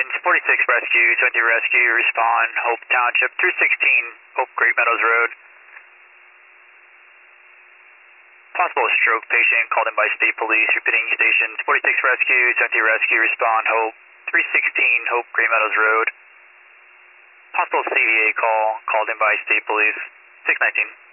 stations, 46 Rescue, 20 Rescue, respond, Hope Township, 316 Hope Great Meadows Road. Possible stroke patient called in by State Police, repeating stations, 46 Rescue, 20 Rescue, respond, Hope, 316 Hope Great Meadows Road. Possible CVA call called in by State Police, 619.